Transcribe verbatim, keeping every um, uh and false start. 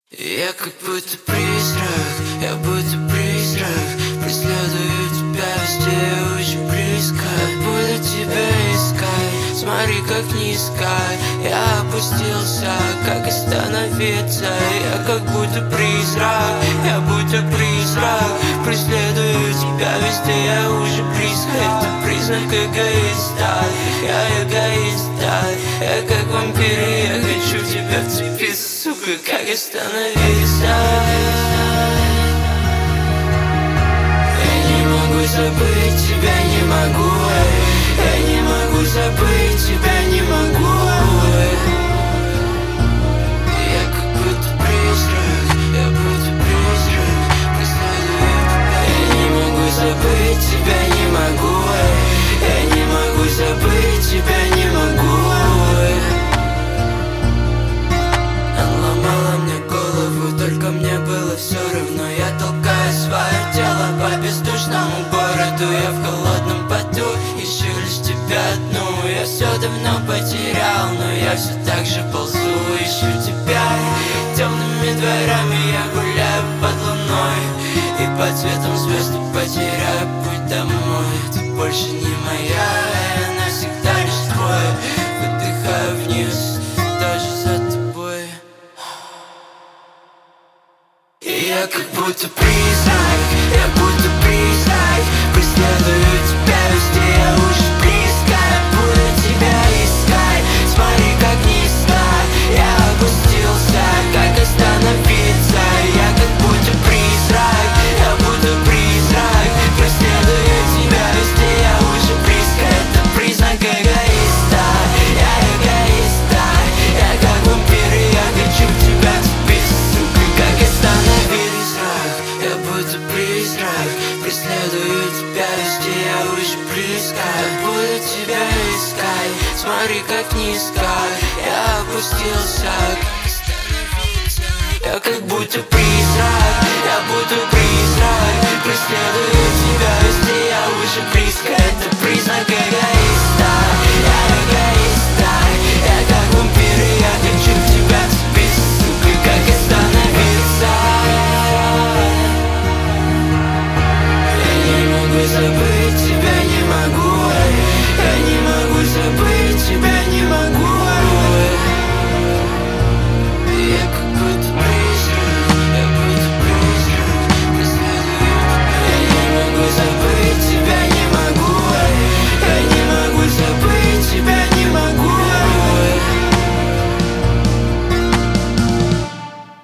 Я как будто призрак, я будто призрак, преследую тебя везде очень близко. Буду тебя искать, смотри как низко я опустился, как остановиться. Я как будто призрак, я будто призрак, преследую тебя везде, я уже близко. Это признак эгоиста, я эгоиста. Я как вампир, я хочу в тебя вцепиться, сука, как остановиться. Я не могу забыть тебя, не могу. Я не могу забыть тебя, не могу. Я как будто призрак, я будто призрак, преследую тебя. Я не могу забыть тебя, не могу. Я не могу забыть тебя, не могу. Она ломала мне голову, только мне было все равно. Я толкаю свое тело по бездушному городу. Я в холодном поту ищу лишь тебя одну. Я все давно потерял, но я все так же ползу. Ищу тебя темными дворами, я гуляю под луной, и под цветом звезд потеряю путь домой. Ты больше не моя, я навсегда лишь твой. Выдыхаю вниз, даже за тобой. И я как будто призрак, я будто призрак, преследую тебя везде, я уже близко. Буду тебя искать, смотри как низко я опустился, как остановиться. Я как будто призрак, я будто призрак, преследую тебя везде, я уже близко. Это признак эгоиста, я эгоиста. Я как вампир, я хочу в тебя вцепиться, сука, как остановиться. Я будто призрак, преследую тебя везде, я уже близко. Буду тебя искать, смотри как низко я опустился, как остановиться. Я как будто призрак, я будто призрак, преследую